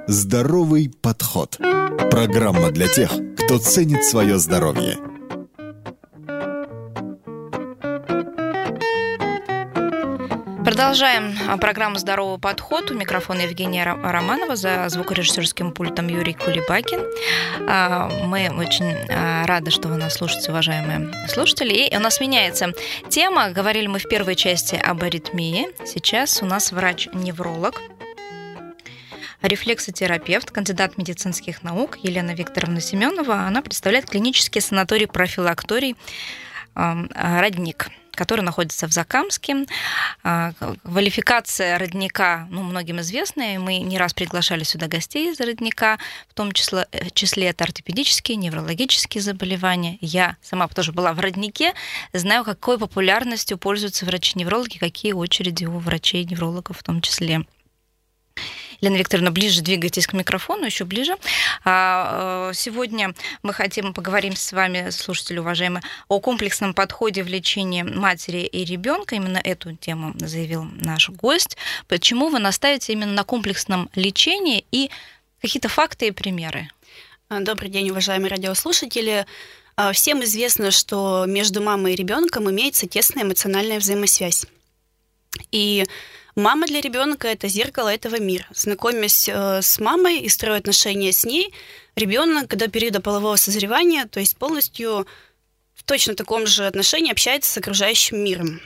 Здоровый подход. Программа для тех, кто ценит свое здоровье. Продолжаем программу «Здоровый подход». У микрофона Евгения Романова, за звукорежиссерским пультом Юрий Кулебакин. Мы очень рады, что вы нас слушаете, уважаемые слушатели. И у нас меняется тема. Говорили мы в первой части об аритмии. Сейчас у нас врач-невролог, рефлексотерапевт, кандидат медицинских наук Елена Викторовна Семенова. Она представляет клинический санаторий-профилакторий «Родник», который находится в Закамске. Квалификация родника, многим известная. Мы не раз приглашали сюда гостей из родника, в том числе это ортопедические, неврологические заболевания. Я сама тоже была в роднике, знаю, какой популярностью пользуются врачи-неврологи, какие очереди у врачей-неврологов в том числе. Елена Викторовна, ближе двигайтесь к микрофону, еще ближе. Сегодня мы поговорим с вами, слушатели уважаемые, о комплексном подходе в лечении матери и ребенка. Именно эту тему заявил наш гость. Почему вы настаиваете именно на комплексном лечении и какие-то факты и примеры? Добрый день, уважаемые радиослушатели. Всем известно, что между мамой и ребенком имеется тесная эмоциональная взаимосвязь. И мама для ребенка – это зеркало этого мира. Знакомясь с мамой и строя отношения с ней, ребенок до периода полового созревания, то есть полностью в точно таком же отношении общается с окружающим миром.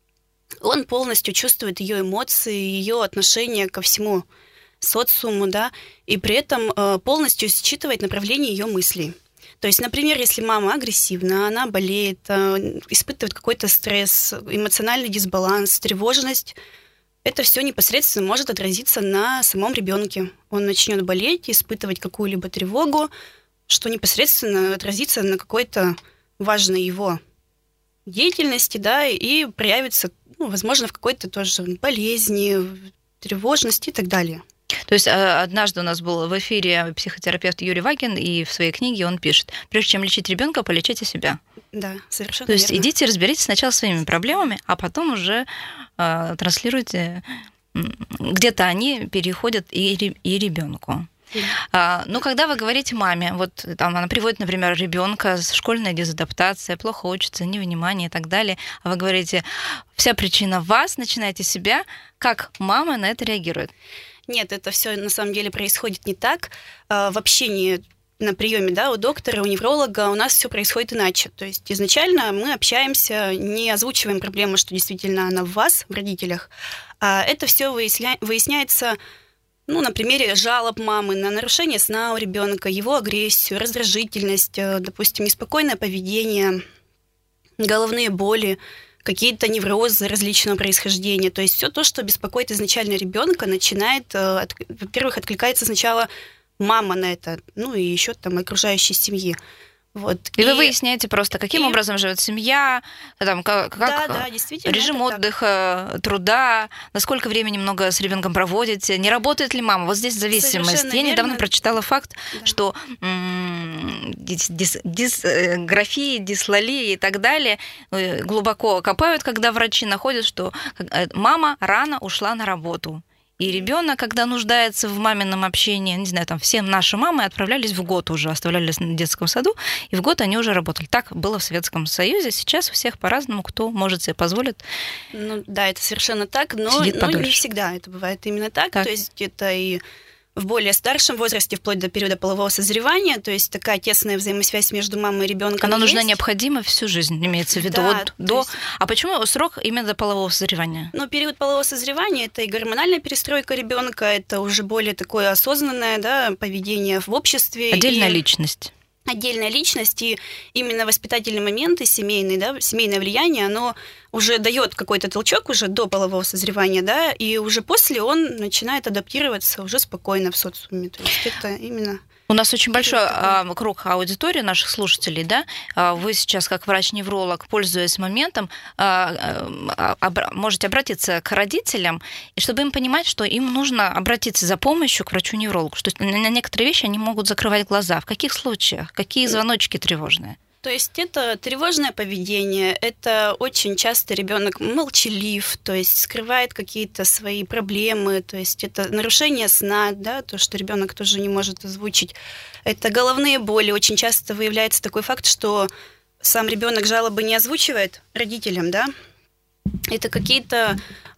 Он полностью чувствует ее эмоции, ее отношение ко всему социуму, да, и при этом полностью считывает направление ее мыслей. То есть, например, если мама агрессивна, она болеет, испытывает какой-то стресс, эмоциональный дисбаланс, тревожность, это все непосредственно может отразиться на самом ребенке. Он начнет болеть, испытывать какую-либо тревогу, что непосредственно отразится на какой-то важной его деятельности, да, и проявится, возможно, в какой-то тоже болезни, тревожности и так далее. То есть однажды у нас был в эфире психотерапевт Юрий Вагин, и в своей книге он пишет: прежде чем лечить ребенка, полечите себя. Да, совершенно То есть верно. идите, разберитесь сначала своими проблемами, а потом уже транслируйте, где-то они переходят и ребенку. Но когда вы говорите маме, вот там она приводит, например, ребенка, школьная дезадаптация, плохо учится, невнимание и так далее, а вы говорите, вся причина в вас, начинаете с себя, как мама на это реагирует? Нет, это все на самом деле происходит не так. В общении на приеме, да, у доктора, у невролога у нас все происходит иначе. То есть изначально мы общаемся, не озвучиваем проблему, что действительно она в вас, в родителях. А это все выясняется, на примере жалоб мамы на нарушение сна у ребенка, его агрессию, раздражительность, допустим, неспокойное поведение, головные боли, какие-то неврозы различного происхождения. То есть все то, что беспокоит изначально ребенка, начинает, во-первых, откликается сначала мама на это, и еще там окружающей семьи. Вот. И вы выясняете просто, каким образом живет семья, там, как режим отдыха, труда, насколько времени много с ребенком проводите, не работает ли мама. Вот здесь зависимость. Я недавно прочитала факт, что дисграфия, дислалия и так далее глубоко копают, когда врачи находят, что мама рано ушла на работу. И ребенок, когда нуждается в мамином общении, не знаю, там все наши мамы отправлялись в год уже, оставлялись в детском саду, и в год они уже работали. Так было в Советском Союзе. Сейчас у всех по-разному, кто может себе позволить. Да, это совершенно так, но не всегда это бывает именно так. То есть это и в более старшем возрасте, вплоть до периода полового созревания, то есть такая тесная взаимосвязь между мамой и ребенком. Она нужна необходима всю жизнь, имеется в виду. Да, А почему срок именно до полового созревания? Период полового созревания – это и гормональная перестройка ребенка, это уже более такое осознанное, да, поведение в обществе. Отдельная личность. Отдельная личность, и именно воспитательные моменты, семейное влияние, оно уже дает какой-то толчок уже до полового созревания, да, и уже после он начинает адаптироваться уже спокойно в социуме. То есть это именно... У нас очень большой круг аудитории наших слушателей, да? Вы сейчас, как врач-невролог, пользуясь моментом, можете обратиться к родителям, и чтобы им понимать, что им нужно обратиться за помощью к врачу-неврологу, что на некоторые вещи они могут закрывать глаза. В каких случаях? Какие звоночки тревожные? То есть это тревожное поведение, это очень часто ребенок молчалив, то есть скрывает какие-то свои проблемы, то есть это нарушение сна, да, то, что ребенок тоже не может озвучить. Это головные боли. Очень часто выявляется такой факт, что сам ребенок жалобы не озвучивает родителям, да. Это какие-то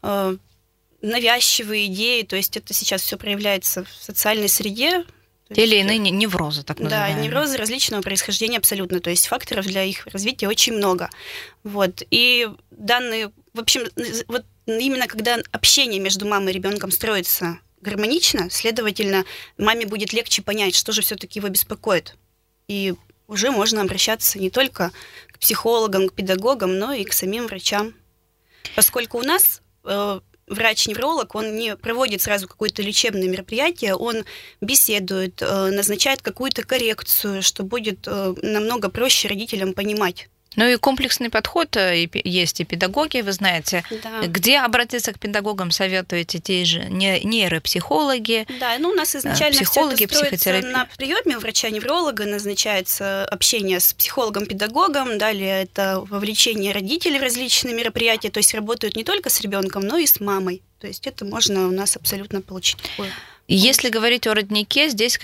навязчивые идеи, то есть это сейчас все проявляется в социальной среде. Те или иные неврозы, так называемые. Да, неврозы различного происхождения абсолютно, то есть факторов для их развития очень много. Вот. И данные, в общем, вот именно когда общение между мамой и ребенком строится гармонично, следовательно, маме будет легче понять, что же все-таки его беспокоит. И уже можно обращаться не только к психологам, к педагогам, но и к самим врачам. Поскольку у нас врач-невролог, он не проводит сразу какое-то лечебное мероприятие, он беседует, назначает какую-то коррекцию, что будет намного проще родителям понимать. Ну и комплексный подход есть и педагоги, вы знаете. Да. Где обратиться к педагогам советуете те же нейропсихологи, да, ну у нас изначально психологи, все это строится психотерапевты. на приеме у врача-невролога, назначается общение с психологом-педагогом, далее это вовлечение родителей в различные мероприятия, то есть работают не только с ребенком, но и с мамой. То есть это можно у нас абсолютно получить такое. Если говорить о роднике, здесь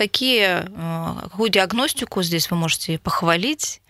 какую диагностику здесь вы можете похвалить,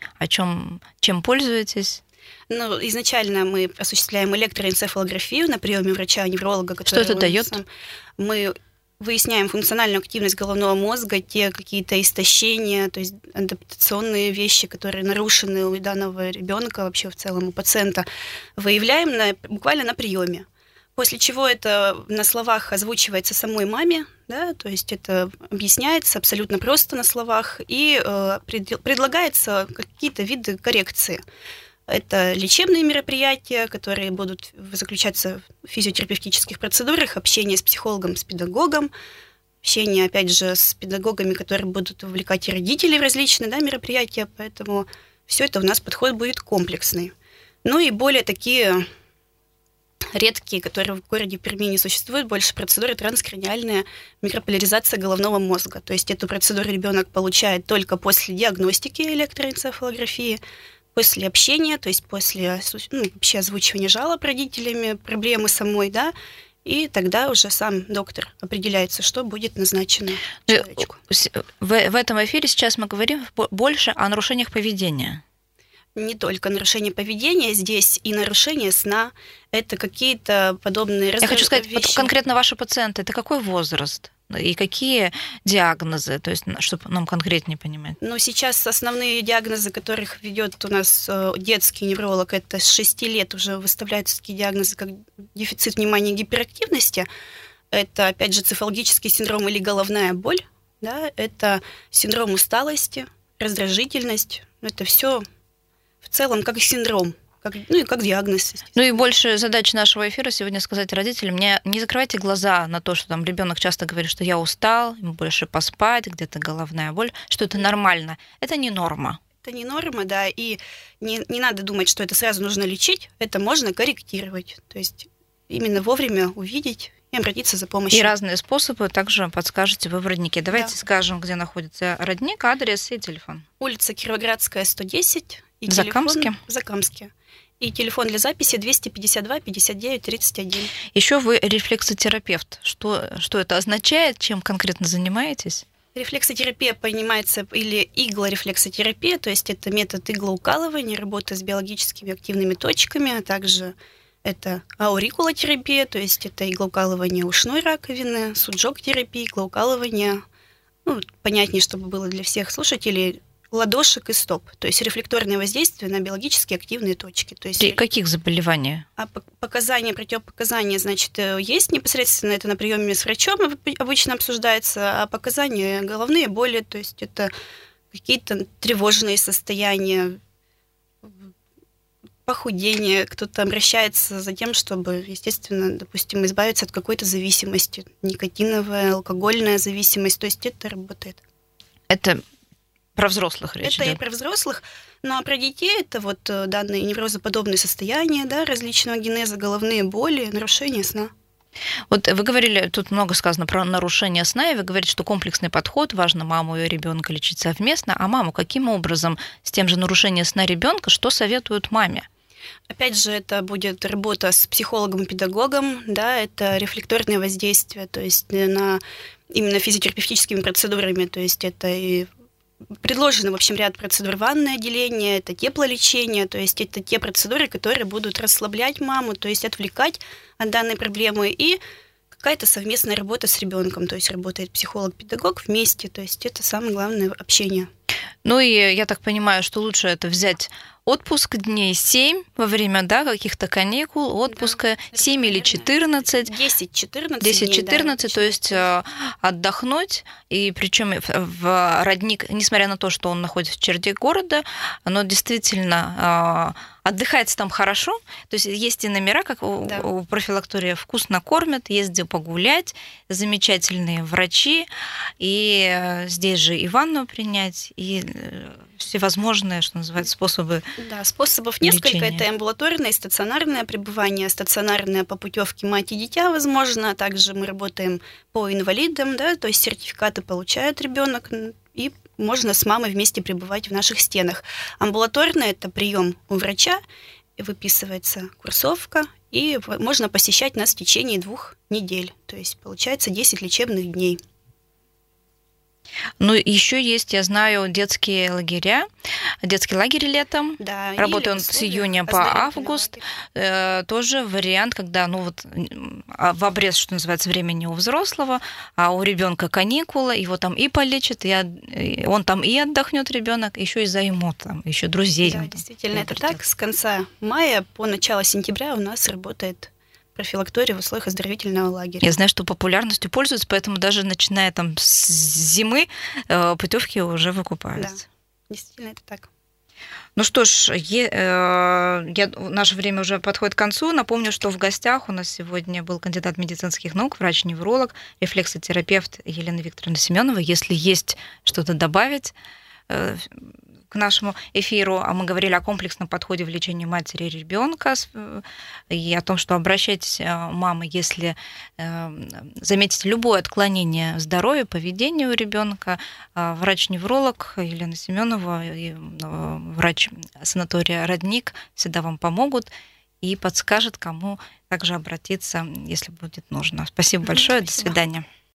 чем пользуетесь? Ну, изначально мы осуществляем электроэнцефалографию на приеме врача-невролога. Что это дает? Мы выясняем функциональную активность головного мозга, те какие-то истощения, то есть адаптационные вещи, которые нарушены у данного ребенка, вообще в целом у пациента, выявляем буквально на приеме. После чего это на словах озвучивается самой маме, да, то есть это объясняется абсолютно просто на словах, и предлагается какие-то виды коррекции. Это лечебные мероприятия, которые будут заключаться в физиотерапевтических процедурах, общение с психологом, с педагогом, общение, опять же, с педагогами, которые будут вовлекать и родителей в различные мероприятия, поэтому все это у нас подход будет комплексный. Ну и более такие редкие, которые в городе Перми не существуют, больше процедуры транскраниальная микрополяризация головного мозга. То есть эту процедуру ребенок получает только после диагностики электроэнцефалографии, после общения, то есть после вообще озвучивания жалоб родителями, проблемы самой, да, и тогда уже сам доктор определяется, что будет назначено человечку. В этом эфире сейчас мы говорим больше о нарушениях поведения. Не только нарушение поведения, здесь и нарушение сна, это какие-то подобные Я хочу сказать, вещи. Конкретно ваши пациенты, это какой возраст и какие диагнозы, то есть, чтобы нам конкретнее понимать? Ну, сейчас основные диагнозы, которых ведет у нас детский невролог, это с 6 лет уже выставляются такие диагнозы, как дефицит внимания и гиперактивности, это, опять же, цефалгический синдром или головная боль, да, это синдром усталости, раздражительность, это все в целом как синдром, как диагноз. Ну и больше задача нашего эфира сегодня сказать родителям, не закрывайте глаза на то, что там ребенок часто говорит, что я устал, ему больше поспать, где-то головная боль, что это нормально. Это не норма. Это не норма, да, и не надо думать, что это сразу нужно лечить, это можно корректировать, то есть именно вовремя увидеть и обратиться за помощью. И разные способы также подскажете вы в роднике. Давайте скажем, где находится родник, адрес и телефон. Улица Кировоградская, 110. И в Закамске? В Закамске. И телефон для записи 252 59 31. Еще вы рефлексотерапевт. Что это означает? Чем конкретно занимаетесь? Рефлексотерапия понимается, или иглорефлексотерапия, то есть это метод иглоукалывания, работа с биологическими активными точками, а также это аурикулотерапия, то есть это иглоукалывание ушной раковины, суджок-терапия, иглоукалывание, понятнее, чтобы было для всех слушателей, ладошек и стоп, то есть рефлекторное воздействие на биологически активные точки. То есть при каких заболеваниях? Показания, противопоказания, значит, есть непосредственно, это на приеме с врачом обычно обсуждается, а показания головные боли, то есть это какие-то тревожные состояния, похудение, кто-то обращается за тем, чтобы, естественно, допустим, избавиться от какой-то зависимости, никотиновая, алкогольная зависимость, то есть это работает. Это про взрослых речь идет. Это и про взрослых, ну а про детей это вот данные неврозоподобные состояния, да, различного генеза, головные боли, нарушения сна. Вот вы говорили, тут много сказано про нарушение сна, и вы говорите, что комплексный подход, важно маму и ребенка лечить совместно. А маму каким образом с тем же нарушением сна ребенка, что советуют маме? Опять же, это будет работа с психологом и педагогом, да, это рефлекторное воздействие, то есть именно физиотерапевтическими процедурами, то есть это и предложено, в общем, ряд процедур: ванное отделение, это теплолечение, то есть это те процедуры, которые будут расслаблять маму, то есть отвлекать от данной проблемы, и какая-то совместная работа с ребенком, то есть работает психолог-педагог вместе, то есть это самое главное общение. Ну и я так понимаю, что лучше это взять отпуск дней 7 во время, да, каких-то каникул, отпуска, да, 7 или 14. 10-14. 10-14, да, то есть отдохнуть, и причем в родник, несмотря на то, что он находится в черте города, но действительно отдыхается там хорошо, то есть есть и номера, как у профилактория, вкусно кормят, есть где погулять, замечательные врачи, и здесь же и ванну принять, и всевозможные, что называется, способы. Да, способов несколько. Лечения. Это амбулаторное и стационарное пребывание. Стационарное по путевке мать и дитя, возможно. Также мы работаем по инвалидам, да, то есть сертификаты получает ребенок, и можно с мамой вместе пребывать в наших стенах. Амбулаторное – это прием у врача, выписывается курсовка, и можно посещать нас в течение 2 недель. То есть получается 10 лечебных дней. Ну, еще есть, я знаю, детские лагеря, детский лагерь летом, да, работает с июня по август, тоже вариант, когда, ну вот, в обрез, что называется, времени у взрослого, а у ребенка каникулы, его там и полечат, и он там и отдохнет, ребенок, еще и займут там, еще друзей. Да, действительно, это так. С конца мая по начало сентября у нас работает профилактория в условиях оздоровительного лагеря. Я знаю, что популярностью пользуются, поэтому даже начиная там с зимы путевки уже выкупаются. Да, действительно, это так. Ну что ж, наше время уже подходит к концу. Напомню, что в гостях у нас сегодня был кандидат медицинских наук, врач-невролог, рефлексотерапевт Елена Викторовна Семенова. Если есть что-то добавить к нашему эфиру, а мы говорили о комплексном подходе в лечении матери и ребенка, и о том, что обращайтесь, мамы, если заметите любое отклонение в здоровье, поведения у ребенка. Врач-невролог Елена Семенова и врач санатория «Родник» всегда вам помогут и подскажет, кому также обратиться, если будет нужно. Спасибо большое, Спасибо. До свидания.